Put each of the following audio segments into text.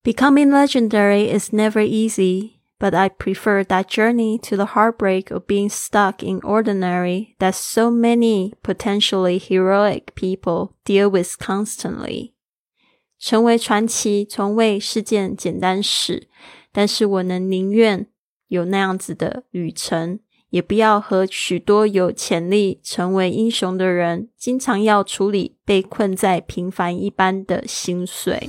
Becoming legendary is never easy, but I prefer that journey to the heartbreak of being stuck in ordinary that so many potentially heroic people deal with constantly. 成为传奇从未是件简单事，但是我宁愿有那样子的旅程，也不要和许多有潜力成为英雄的人经常要处理被困在平凡一般的心碎。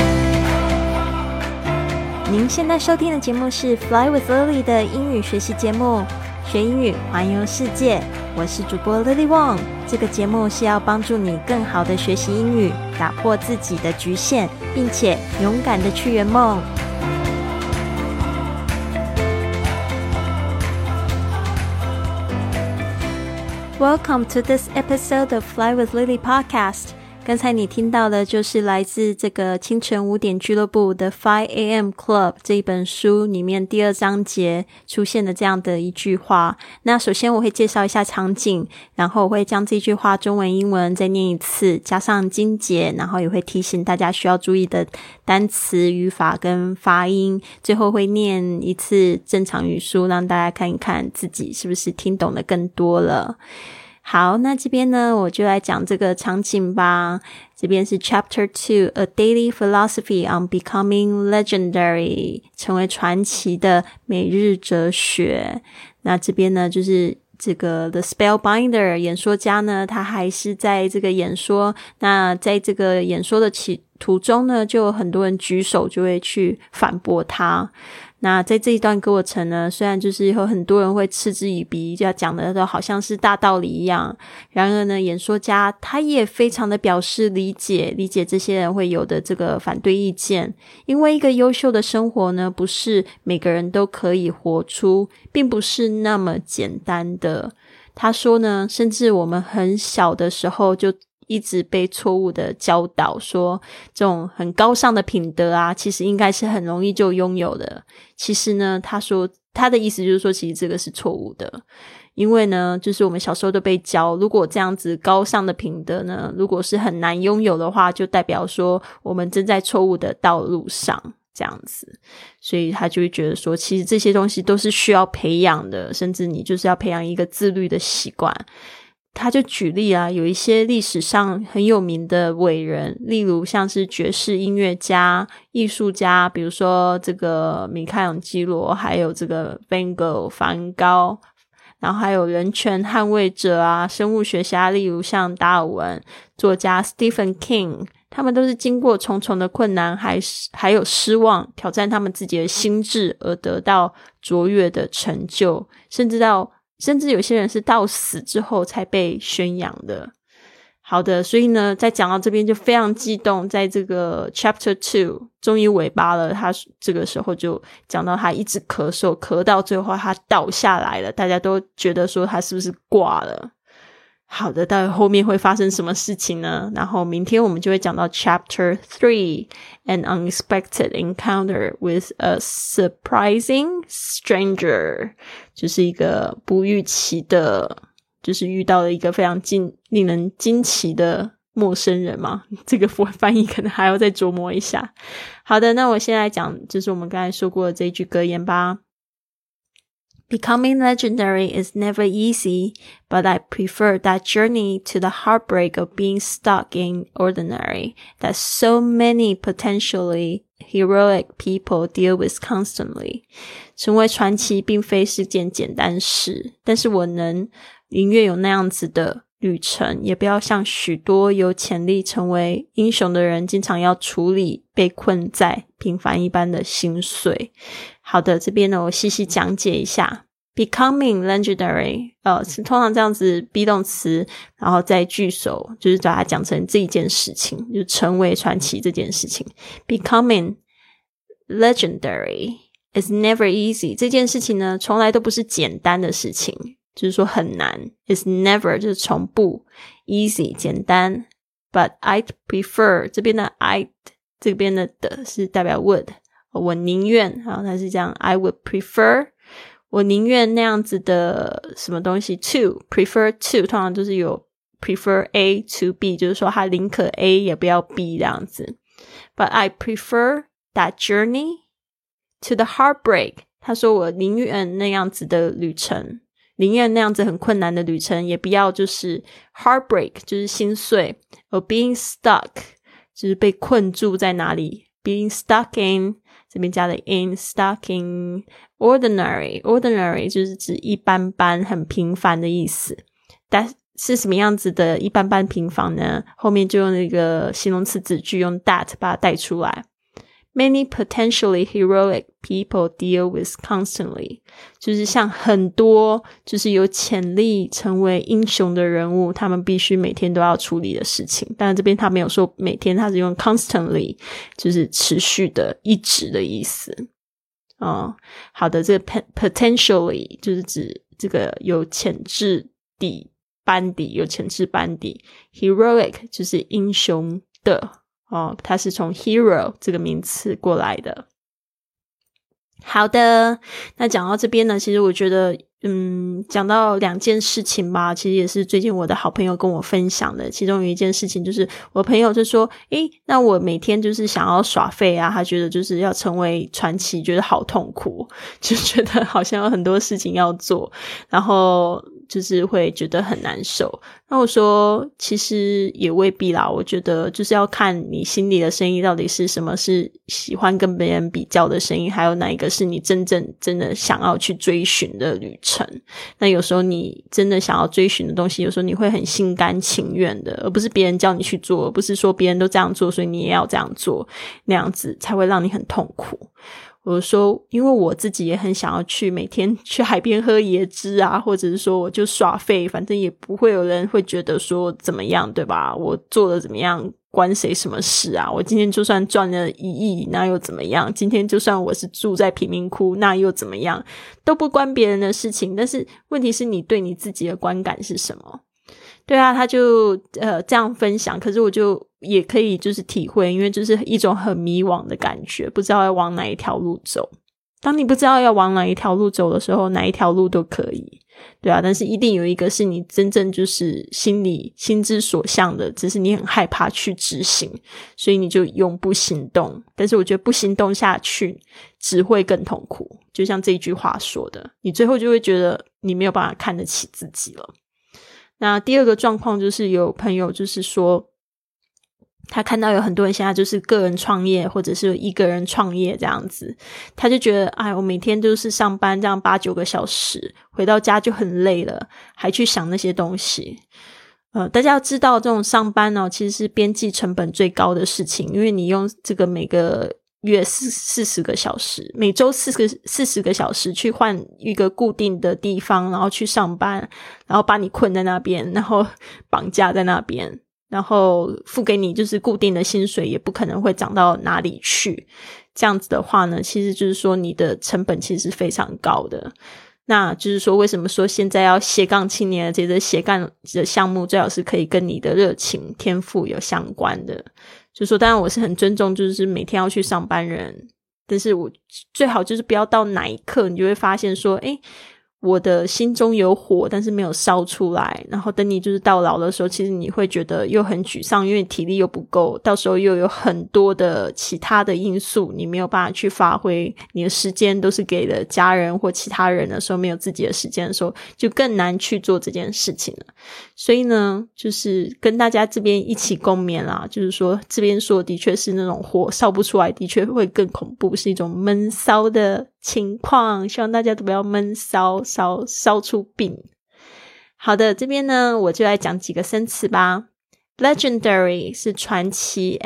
您现在收听的节目是 Fly with Lily 的英语学习节目，学英语环游世界。我是主播 Lily Wong， 这个节目是要帮助你更好的学习英语，打破自己的局限，并且勇敢的去圆梦。Welcome to this episode of Fly with Lily podcast. 刚才你听到的就是来自这个清晨5点俱乐部的 5am Club 这一本书里面第2章节出现的这样的一句话。那首先我会介绍一下场景，然后我会将这句话中文英文再念一次，加上精简，然后也会提醒大家需要注意的单词语法跟发音，最后会念一次正常语速，让大家看一看自己是不是听懂的更多了。好，那这边呢我就来讲这个场景吧。这边是 Chapter 2 A Daily Philosophy on Becoming Legendary 成为传奇的每日哲学。那这边呢就是这个 The Spellbinder 演说家呢，他还是在这个演说，那在这个演说的途中呢，就有很多人举手就会去反驳他。那在这一段过程呢，虽然就是有很多人会嗤之以鼻，就要讲的都好像是大道理一样，然而呢，演说家他也非常的表示理解这些人会有的这个反对意见，因为一个优秀的生活呢，不是每个人都可以活出，并不是那么简单的。他说呢，甚至我们很小的时候就一直被错误的教导说这种很高尚的品德啊，其实应该是很容易就拥有的。其实呢，他说他的意思就是说其实这个是错误的，因为呢就是我们小时候都被教，如果这样子高尚的品德呢如果是很难拥有的话，就代表说我们正在错误的道路上这样子。所以他就会觉得说其实这些东西都是需要培养的，甚至你就是要培养一个自律的习惯。他就举例啊，有一些历史上很有名的伟人，例如像是爵士音乐家、艺术家，比如说这个米开朗基罗，还有这个 Van Gogh 梵高，然后还有人权捍卫者啊，生物学家，例如像达尔文，作家 Stephen King， 他们都是经过重重的困难还有失望，挑战他们自己的心智而得到卓越的成就，甚至有些人是到死之后才被宣扬的。好的，所以呢在讲到这边就非常激动，在这个 Chapter 2终于尾巴了，他这个时候就讲到他一直咳嗽，咳到最后他倒下来了，大家都觉得说他是不是挂了。好的，到底后面会发生什么事情呢？然后明天我们就会讲到 Chapter 3 An Unexpected Encounter with a Surprising Stranger， 就是一个不预期的，就是遇到了一个非常令人惊奇的陌生人嘛，这个翻译可能还要再琢磨一下。好的，那我现在讲就是我们刚才说过的这一句格言吧。Becoming legendary is never easy, but I prefer that journey to the heartbreak of being stuck in ordinary that so many potentially heroic people deal with constantly. 成为传奇并非是件简单事，但是我宁愿有那样子的旅程，也不要像许多有潜力成为英雄的人经常要处理被困在平凡一般的心碎。好的，这边呢我细细讲解一下。Becoming legendary 是通常这样子 be 动词，然后再句首就是把它讲成这一件事情，就是成为传奇这件事情。Becoming legendary is never easy 这件事情呢从来都不是简单的事情，就是说很难。is never 就是从不， easy 简单。But I'd prefer 这边的 I'd 这边的是代表 would， 我宁愿，好，它是这样 I would prefer， 我宁愿那样子的什么东西 to prefer to 通常就是有 prefer A to B， 就是说他宁可 A 也不要 B 这样子。But I prefer that journey to the heartbreak. 他说我宁愿那样子的旅程，宁愿那样子很困难的旅程，也不要就是 heartbreak 就是心碎，而 being stuck 就是被困住在哪里， being stuck in 这边加了 in stuck in ordinary 就是指一般般很平凡的意思。但是什么样子的一般般平凡呢？后面就用那个形容词子句用 that 把它带出来。Many potentially heroic people deal with constantly 就是像很多就是有潜力成为英雄的人物，他们必须每天都要处理的事情。当然这边他没有说每天，他是用 constantly 就是持续的一直的意思。好的，这个 potentially 就是指这个有潜质班底，有潜质班底。 heroic 就是英雄的它是从 hero 这个名词过来的。好的，那讲到这边呢，其实我觉得讲到2件事情吧，其实也是最近我的好朋友跟我分享的。其中有一件事情就是我朋友就说那我每天就是想要耍废啊，他觉得就是要成为传奇，觉得好痛苦，就觉得好像有很多事情要做，然后就是会觉得很难受。那我说其实也未必啦，我觉得就是要看你心里的声音到底是什么，是喜欢跟别人比较的声音，还有哪一个是你真的想要去追寻的旅程。那有时候你真的想要追寻的东西，有时候你会很心甘情愿的，而不是别人叫你去做，而不是说别人都这样做所以你也要这样做，那样子才会让你很痛苦。我说因为我自己也很想要去每天去海边喝椰汁啊，或者是说我就耍废，反正也不会有人会觉得说怎么样，对吧？我做的怎么样关谁什么事啊？我今天就算赚了1亿那又怎么样？今天就算我是住在贫民窟那又怎么样？都不关别人的事情。但是问题是你对你自己的观感是什么？对啊，他就这样分享，可是我就也可以就是体会，因为就是一种很迷惘的感觉，不知道要往哪一条路走。当你不知道要往哪一条路走的时候，哪一条路都可以，对啊，但是一定有一个是你真正就是心之所向的，只是你很害怕去执行，所以你就永不行动。但是我觉得不行动下去只会更痛苦，就像这一句话说的，你最后就会觉得你没有办法看得起自己了。那第二个状况就是有朋友就是说他看到有很多人现在就是个人创业或者是一个人创业这样子，他就觉得我每天就是上班这样8-9个小时，回到家就很累了，还去想那些东西。大家要知道这种上班其实是边际成本最高的事情，因为你用这个每个月40个小时，每周40个小时去换一个固定的地方，然后去上班，然后把你困在那边，然后绑架在那边，然后付给你就是固定的薪水也不可能会涨到哪里去。这样子的话呢，其实就是说你的成本其实是非常高的。那就是说为什么说现在要斜杠青年，这个斜杠的项目最好是可以跟你的热情天赋有相关的。就说当然我是很尊重就是每天要去上班人，但是我最好就是不要到哪一刻你就会发现说我的心中有火但是没有烧出来，然后等你就是到老的时候，其实你会觉得又很沮丧，因为体力又不够，到时候又有很多的其他的因素你没有办法去发挥，你的时间都是给了家人或其他人的时候，没有自己的时间的时候就更难去做这件事情了。所以呢就是跟大家这边一起共勉啦，就是说这边说的确是那种火烧不出来的确会更恐怖，是一种闷烧的情况，希望大家都不要闷烧出病。好的，这边呢我就来讲几个生词吧。 Legendary 是传奇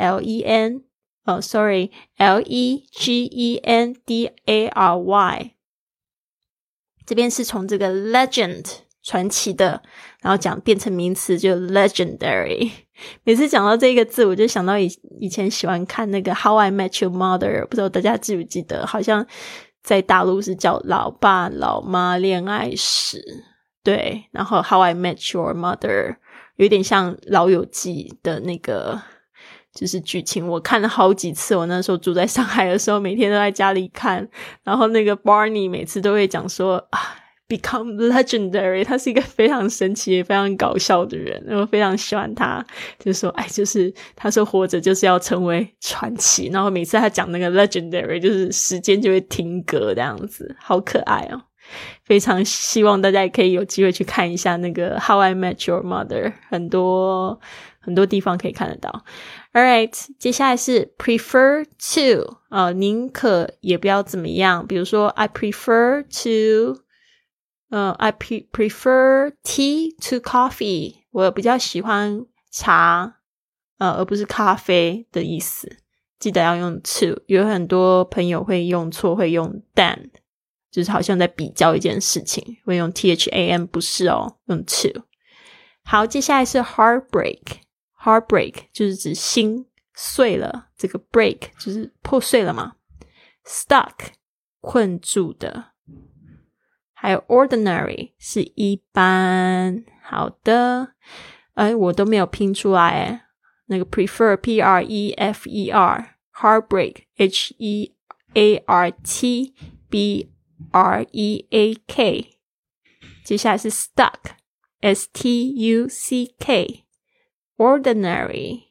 Legendary， 这边是从这个 legend 传奇的，然后变成名词就 legendary。 每次讲到这个字我就想到以前喜欢看那个 How I Met Your Mother， 不知道大家记不记得，好像在大陆是叫老爸老妈恋爱史，对，然后 How I Met Your Mother 有点像老友记的那个就是剧情，我看了好几次，我那时候住在上海的时候每天都在家里看，然后那个 Barney 每次都会讲说 become legendary， 他是一个非常神奇也非常搞笑的人，我非常喜欢他，就是说就是他说活着就是要成为传奇，然后每次他讲那个 legendary 就是时间就会停格这样子，好可爱哦。非常希望大家也可以有机会去看一下那个 How I Met Your Mother， 很多地方可以看得到。Alright， 接下来是 prefer to， 宁可也不要怎么样，比如说 I prefer to I prefer tea to coffee， 我比较喜欢茶而不是咖啡的意思，记得要用 to， 有很多朋友会用错，会用 than， 就是好像在比较一件事情，会用 THAN， 不是哦，用 to。 好，接下来是 heartbreak 就是指心碎了，这个 break 就是破碎了嘛。 stuck 困住的，还有 ordinary 是一般。好的，我都没有拼出来那个 prefer P-R-E-F-E-R heartbreak H-E-A-R-T-B-R-E-A-K， 接下来是 stuck S-T-U-C-K ordinary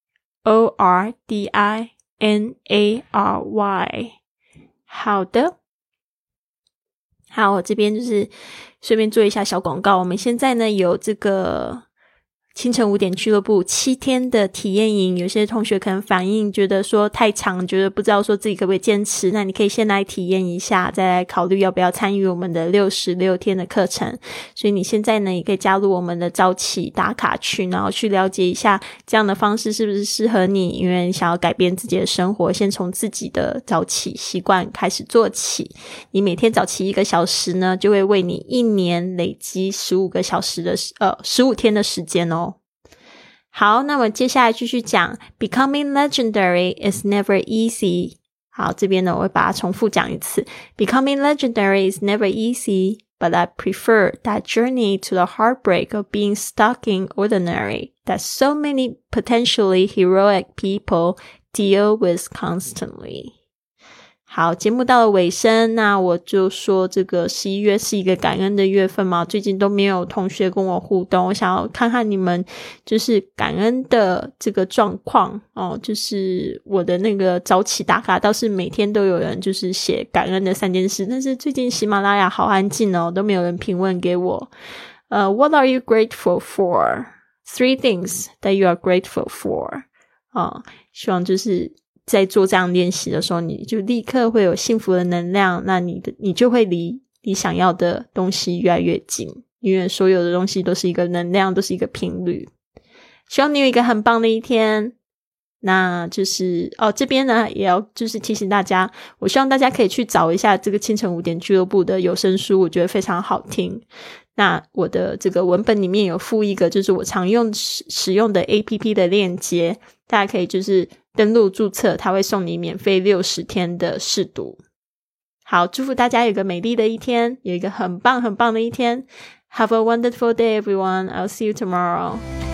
O-R-D-I-N-A-R-Y。 好的，好，我这边就是顺便做一下小广告，我们现在呢有这个清晨5点俱乐部7天的体验营，有些同学可能反应觉得说太长，觉得不知道说自己可不可以坚持，那你可以先来体验一下，再来考虑要不要参与我们的66天的课程。所以你现在呢也可以加入我们的早起打卡群，然后去了解一下这样的方式是不是适合你，因为你想要改变自己的生活，先从自己的早起习惯开始做起。你每天早起1个小时呢，就会为你1年累积15个小时的15天的时间哦。好，那我接下来继续讲 Becoming legendary is never easy。 好，这边呢我会把它重复讲一次。 Becoming legendary is never easy, but I prefer that journey to the heartbreak of being stuck in ordinary that so many potentially heroic people deal with constantly。好，节目到了尾声，那我就说这个11月是一个感恩的月份嘛，最近都没有同学跟我互动，我想要看看你们就是感恩的这个状况哦。就是我的那个早起打卡倒是每天都有人就是写感恩的3件事，但是最近喜马拉雅好安静哦，都没有人评论给我。What are you grateful for? 3 things that you are grateful for。希望就是在做这样练习的时候，你就立刻会有幸福的能量，那你就会离你想要的东西越来越近，因为所有的东西都是一个能量，都是一个频率。希望你有一个很棒的一天。那就是这边呢也要就是提醒大家，我希望大家可以去找一下这个清晨5点俱乐部的有声书，我觉得非常好听。那我的这个文本里面有附一个就是我常用使用的 APP 的链接，大家可以就是登录注册，它会送你免费60天的试读。好，祝福大家有个美丽的一天，有一个很棒很棒的一天。Have a wonderful day everyone. I'll see you tomorrow.